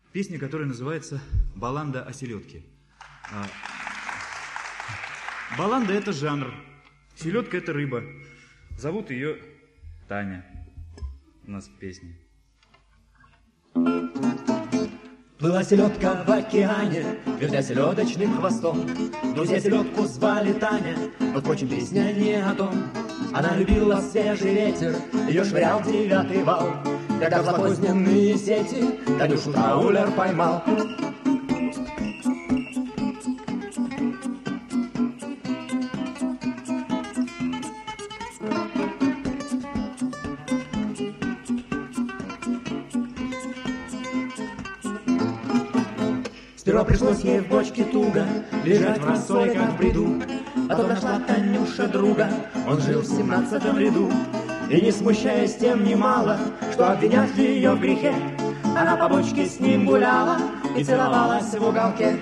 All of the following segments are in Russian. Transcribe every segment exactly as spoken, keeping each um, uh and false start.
песня, которая называется «Баллада о селедке». Баллада – это жанр, селедка – это рыба. Зовут ее Таня у нас в песне. Плыла селедка в океане, вертя селедочным хвостом. Друзья селедку звали Таня, но, впрочем, песня не о том. Она любила свежий ветер, ее швырял девятый вал. Когда в злопоздненные сети Танюшу траулер поймал. Сперва пришлось ей в бочке туго лежать в рассоле, как в бреду. Потом нашла Танюша друга, он жил в семнадцатом ряду. И не смущаясь тем немало, что обвинят ее в грехе, она по бочке с ним гуляла и целовалась в уголке.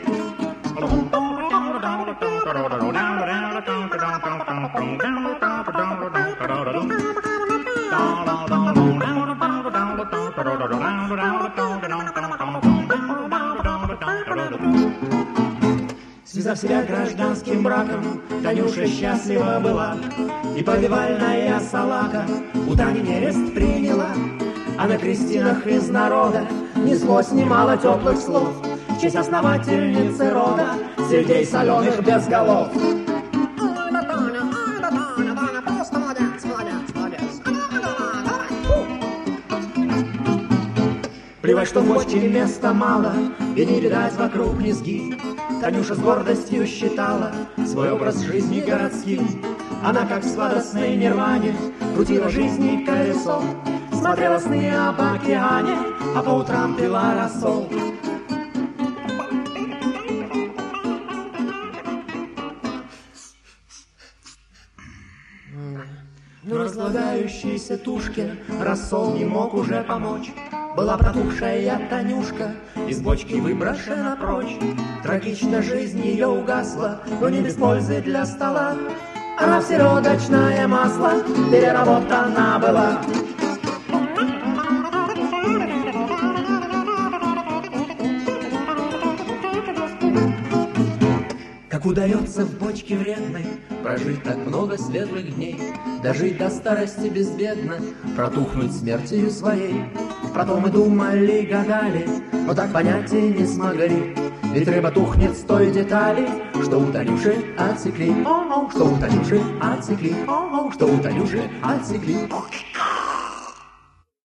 Связав себя гражданским браком, Танюша счастлива была, и повивальная салака у Тани невест приняла. А на крестинах из народа неслось немало теплых слов в честь основательницы рода, сельдей соленых без голов. Плевать, что в бочке места мало, и не видать вокруг низги. Танюша с гордостью считала свой образ жизни городским. Она, как в сладостной нирване, крутила жизни колесо, смотрела сны об океане, а по утрам пила рассол. Но разлагающейся тушке рассол не мог уже помочь. Была протухшая Танюшка, из бочки выброшена прочь. Трагично жизнь ее угасла, но не без пользы для стола. Она в селедочное масло переработана была. Как удается в бочке вредной прожить так много светлых дней, дожить до старости безбедно, протухнуть смертью своей. Про то мы думали, гадали, но так понять и не смогли. Ведь рыба тухнет с той детали, что у Танюши отсекли, что у Танюши отсекли, что у Танюши отсекли.